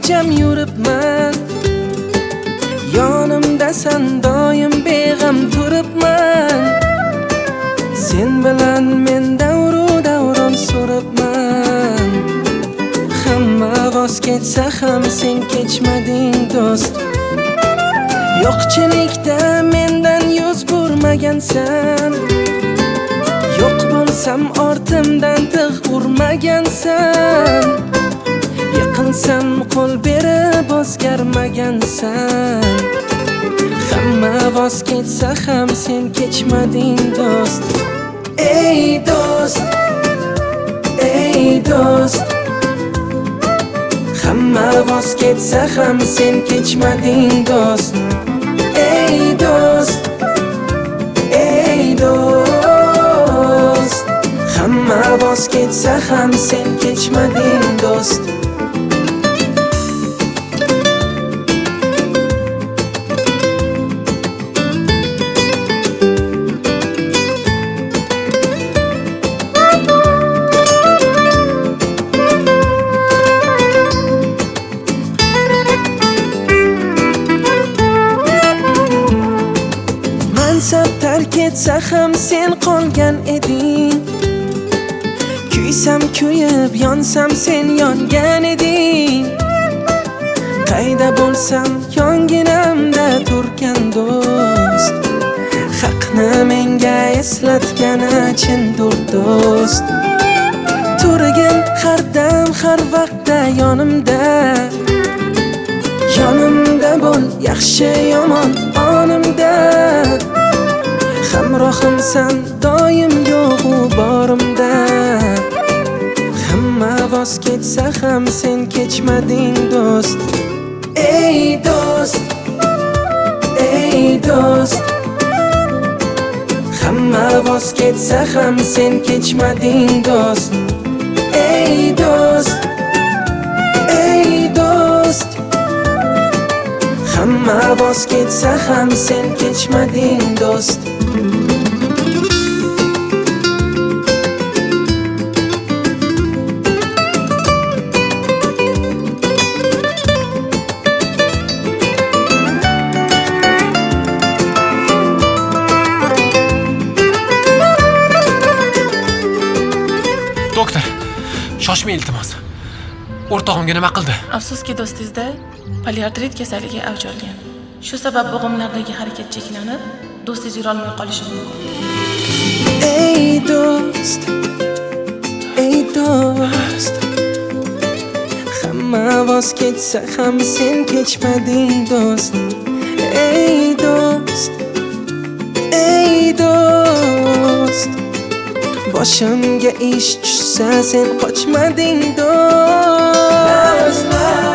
jam yuribman, yonimdasan doim beg'am turibman. Sen bilan men davru davron suribman. Hamma voz kechsa ham sen kechmading do'st. Yo'qchilikda mendan yuz burmagansan. Yo'q bo'lsam ortimdan tig' urmagansan. Yiqilsam qo'l berib o'zgarmagansan. Hamma voz kechsa ham sen kechmading do'st. Ey do'st, ey do'st. Hamma voz kechsa ham sen kechmading do'st. Ey do'st, ey do'st. Hamma voz kechsa ham sen kechmading do'st. Mansab tark etsa ham sen qolgan eding. Kuysam kuyib, yonsam sen yongan eding. Qayda bo'lsam yonginamda turgan do'st. Haqni menga eslatgani chindur do'st. Turgin har dam har vaqtda yonimda. Yonimda bo'l, yaxshi yomon onimda. Hamrohimsan doim yo'g'u borimda. Hamma voz kechsa ham sen kechmading do'st. Ey do'st, ey do'st. Hamma voz kechsa ham sen kechmading do'st. Ey do'st, ey do'st. Hamma voz kechsa ham sen kechmading do'st. Doktor, shoshmang iltimos. O'rtog'imga nima qildi? Afsuski do'stingizda poliartrit kasalligi avj olgan. Shu sabab bo'g'imlardagi harakat cheklanib, do'stingiz yura olmay qolishi mumkin. Ey do'st, ey do'st. Hamma voz kechsa ham sen kechmading do'st. Ey do'st, ey do'st. Boshimga ish tushsa sen qochmading do'st.